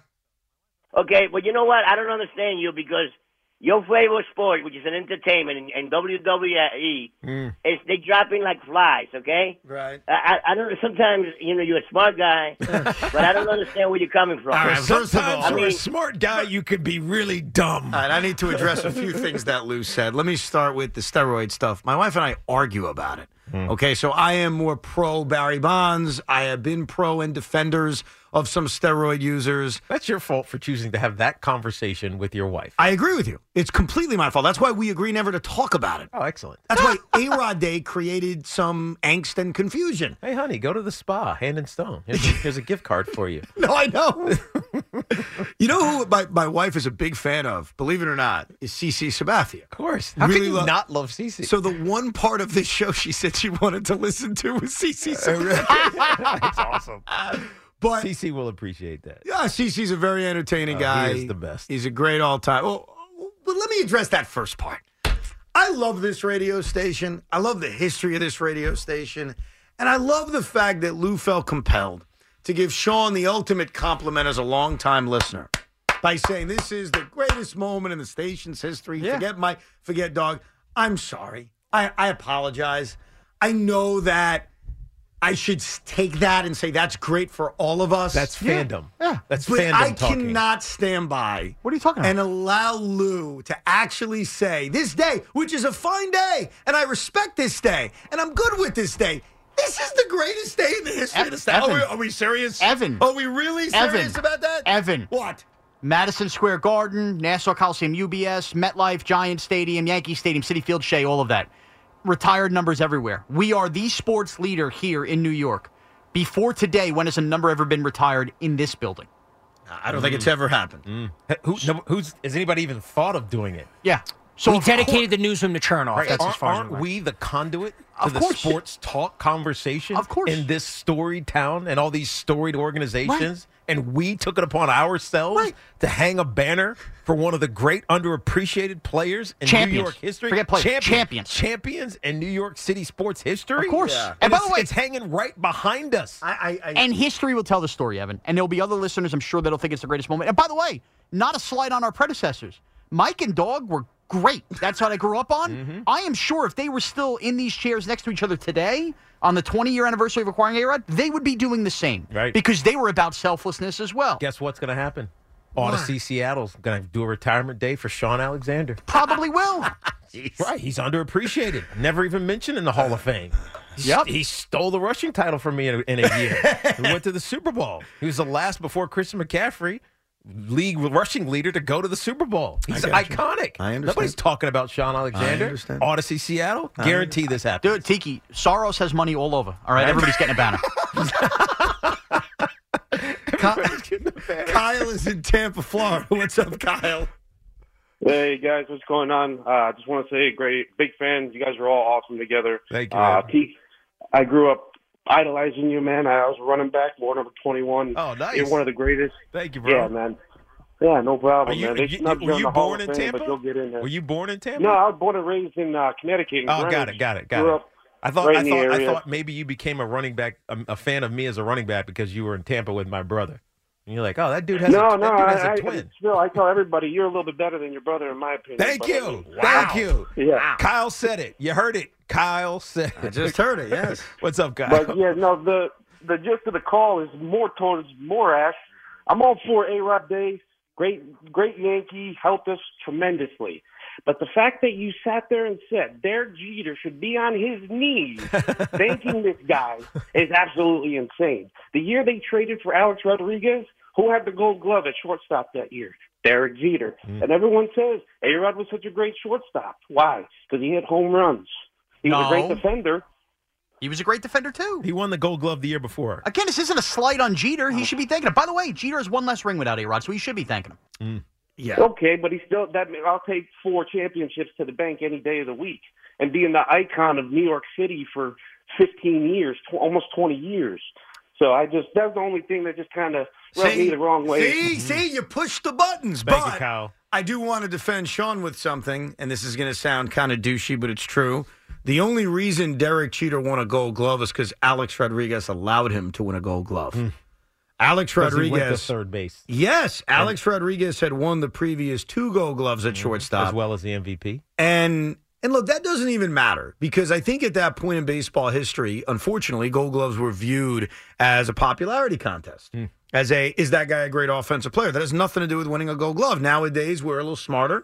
Okay, but you know what? I don't understand you because your favorite sport, which is an entertainment, in, in W W E, Mm. is they dropping like flies. Okay. Right. I, I I don't. Sometimes you know you're a smart guy, but I don't understand where you're coming from. All right, first of all, Sometimes I for a mean- smart guy, you could be really dumb. All right, I need to address a few things that Lou said. Let me start with the steroid stuff. My wife and I argue about it. Okay, so I am more pro Barry Bonds. I have been pro and defenders of some steroid users. That's your fault for choosing to have that conversation with your wife. I agree with you. It's completely my fault. That's why we agree never to talk about it. Oh, excellent. That's why A-Rod Day created some angst and confusion. Hey, honey, go to the spa, Hand and Stone. Here's a, here's a gift card for you. No, I know. You know who my, my wife is a big fan of, believe it or not, is CeCe Sabathia. Of course. How Really can you lo- not love Cece? So the one part of this show she said she wanted to listen to was CeCe Sabathia. That's awesome. But Cece will appreciate that. yeah, CeCe's a very entertaining Oh, guy. he is the best. He's a great all-time. Well, but let me address that first part. I love this radio station. I love the history of this radio station. And I love the fact that Lou felt compelled to give Sean the ultimate compliment as a longtime listener by saying this is the greatest moment in the station's history. Yeah. Forget my, forget dog. I'm sorry. I, I apologize. I know that I should take that and say that's great for all of us. That's fandom. Yeah. That's but fandom I talking. cannot stand by. What are you talking about? And allow Lou to actually say this day, which is a fine day, and I respect this day, and I'm good with this day. This is the greatest day in the history of the state. Are we, are we serious? Evan. Are we really serious Evan. about that? Evan. What? Madison Square Garden, Nassau Coliseum, U B S, MetLife, Giant Stadium, Yankee Stadium, Citi Field, Shea, all of that. Retired numbers everywhere. We are the sports leader here in New York. Before today, when has a number ever been retired in this building? I don't mm. think it's ever happened. Mm. Who, no, who's has anybody even thought of doing it? Yeah. So we dedicated the newsroom to Chernoff. Right. That's Aren't, as far as aren't we, we the conduit to of the course. sports talk conversation of course. in this storied town and all these storied organizations? Right. And we took it upon ourselves right. to hang a banner for one of the great underappreciated players in Champions. New York history. Forget players. Champions. Champions. Champions in New York City sports history. Of course. Yeah. And, And by it's, the way, it's hanging right behind us. I, I, I, and history will tell the story, Evan. And there'll be other listeners, I'm sure, that'll think it's the greatest moment. And by the way, not a slight on our predecessors. Mike and Dog were great. That's what I grew up on. Mm-hmm. I am sure if they were still in these chairs next to each other today on the twenty-year anniversary of acquiring A-Rod, they would be doing the same. Right. Because they were about selflessness as well. Guess what's going to happen? Odyssey Seattle's going to do a retirement day for Sean Alexander. Probably will. Right. He's underappreciated. Never even mentioned in the Hall of Fame. Yep. He stole the rushing title from me in a, in a year. He went to the Super Bowl. He was the last before Christian McCaffrey, league rushing leader, to go to the Super Bowl. He's I iconic. I understand. Nobody's talking about Sean Alexander. I understand. Odyssey Seattle. Guarantee this happens. Dude, Tiki, Soros has money all over. All right, everybody's getting a banner. Kyle is in Tampa, Florida. What's up, Kyle? Hey guys, what's going on? I uh, just want to say, great, big fan. You guys are all awesome together. Thank you. Uh, Teak, I grew up idolizing you, man. I was a running back, born number twenty-one. Oh, nice. You're one of the greatest. Thank you, bro. Yeah, man. Yeah, no problem, Are you, man. They you, snubbed were in you the Hall born of in Fame, Tampa? But you'll get in there. Were you born in Tampa? No, I was born and raised in uh, Connecticut. In Oh, got Greenwich. it, got it, got Grew it. up I thought, right I in the thought, I area. thought maybe you became a running back, a, a fan of me as a running back because you were in Tampa with my brother. And you're like, oh, that dude has no, a, no, that dude has I, a twin. I, still, I tell everybody you're a little bit better than your brother, in my opinion. Thank but, you. I mean, Thank you. Yeah. Kyle said it. You heard it. Kyle said it. I just heard it, yes. What's up, Kyle? But yeah, no, the the gist of the call is more towards Morash. I'm all for A-Rod Day. Great, great Yankee, helped us tremendously. But the fact that you sat there and said Derek Jeter should be on his knees thanking this guy is absolutely insane. The year they traded for Alex Rodriguez, who had the gold glove at shortstop that year? Derek Jeter. Mm. And everyone says A-Rod was such a great shortstop. Why? Because he hit home runs. He no. was a great defender. He was a great defender, too. He won the Gold Glove the year before. Again, this isn't a slight on Jeter. He should be thanking him. By the way, Jeter has one less ring without A-Rod, so he should be thanking him. Mm. Yeah. Okay, but he still that I'll take four championships to the bank any day of the week, and being the icon of New York City for fifteen years, tw- almost twenty years. So I just that's the only thing that just kind of rubbed See? me the wrong way. See, mm-hmm. see, you pushed the buttons. Thank but you, Kyle. I do want to defend Sean with something, and this is going to sound kind of douchey, but it's true. The only reason Derek Jeter won a Gold Glove is because Alex Rodriguez allowed him to win a Gold Glove. Mm. Alex Rodriguez, he went to third base. Yes, Alex and, Rodriguez had won the previous two Gold Gloves at mm, shortstop, as well as the M V P. And and look, that doesn't even matter because I think at that point in baseball history, unfortunately, Gold Gloves were viewed as a popularity contest. Mm. As a is that guy a great offensive player? That has nothing to do with winning a Gold Glove. Nowadays, we're a little smarter.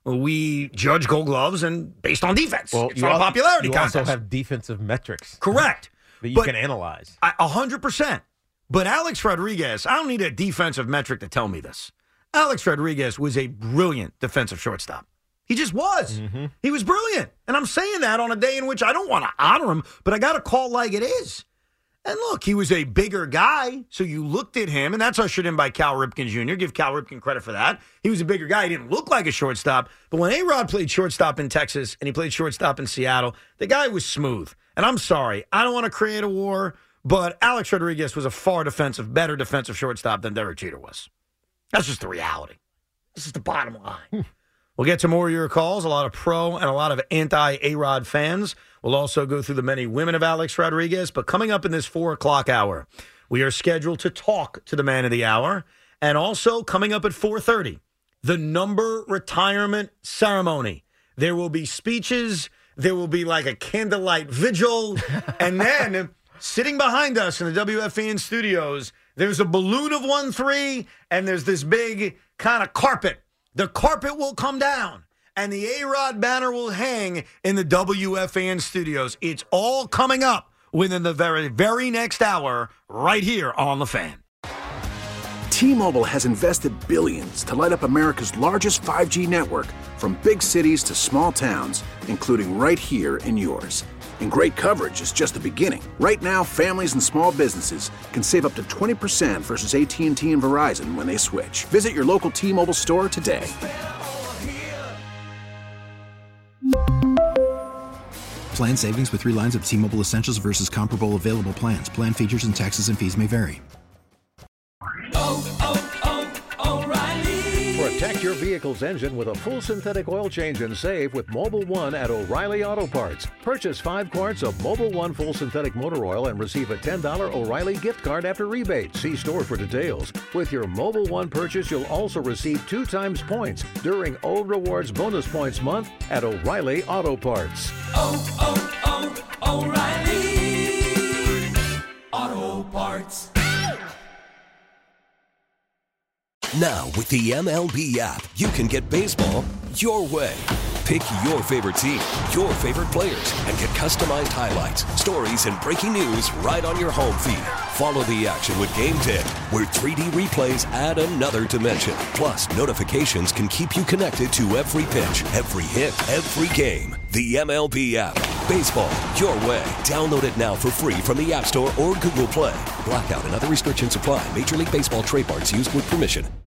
We judge Gold Gloves and based on defense. Well, it's you not also, a popularity you contest. You also have defensive metrics. Correct. That you but can analyze. A hundred percent. But Alex Rodriguez, I don't need a defensive metric to tell me this. Alex Rodriguez was a brilliant defensive shortstop. He just was. Mm-hmm. He was brilliant. And I'm saying that on a day in which I don't want to honor him, but I got to call like it is. And look, he was a bigger guy, so you looked at him, and that's ushered in by Cal Ripken Junior Give Cal Ripken credit for that. He was a bigger guy. He didn't look like a shortstop. But when A-Rod played shortstop in Texas and he played shortstop in Seattle, the guy was smooth. And I'm sorry, I don't want to create a war, but Alex Rodriguez was a far defensive, better defensive shortstop than Derek Jeter was. That's just the reality. This is the bottom line. We'll get to more of your calls, a lot of pro and a lot of anti-A-Rod fans. We'll also go through the many women of Alex Rodriguez. But coming up in this four o'clock hour, we are scheduled to talk to the man of the hour. And also coming up at four thirty, the number retirement ceremony. There will be speeches. There will be like a candlelight vigil. And then sitting behind us in the W F A N studios, there's a balloon of one three, and there's this big kind of carpet. The carpet will come down, and the A-Rod banner will hang in the W F A N studios. It's all coming up within the very, very next hour right here on The Fan. T-Mobile has invested billions to light up America's largest five G network, from big cities to small towns, including right here in yours. And great coverage is just the beginning. Right now, families and small businesses can save up to twenty percent versus A T and T and Verizon when they switch. Visit your local T-Mobile store today. Plan savings with three lines of T-Mobile Essentials versus comparable available plans. Plan features and taxes and fees may vary. Protect your vehicle's engine with a full synthetic oil change and save with Mobil one at O'Reilly Auto Parts. Purchase five quarts of Mobil one full synthetic motor oil and receive a ten dollars O'Reilly gift card after rebate. See store for details. With your Mobil one purchase, you'll also receive two times points during O Rewards Bonus Points Month at O'Reilly Auto Parts. Oh, oh, oh, O'Reilly Auto Parts. Now, with the M L B app, you can get baseball your way. Pick your favorite team, your favorite players, and get customized highlights, stories, and breaking news right on your home feed. Follow the action with Game Day, where three D replays add another dimension. Plus, notifications can keep you connected to every pitch, every hit, every game. The M L B app. Baseball your way. Download it now for free from the App Store or Google Play. Blackout and other restrictions apply. Major League Baseball trademarks used with permission.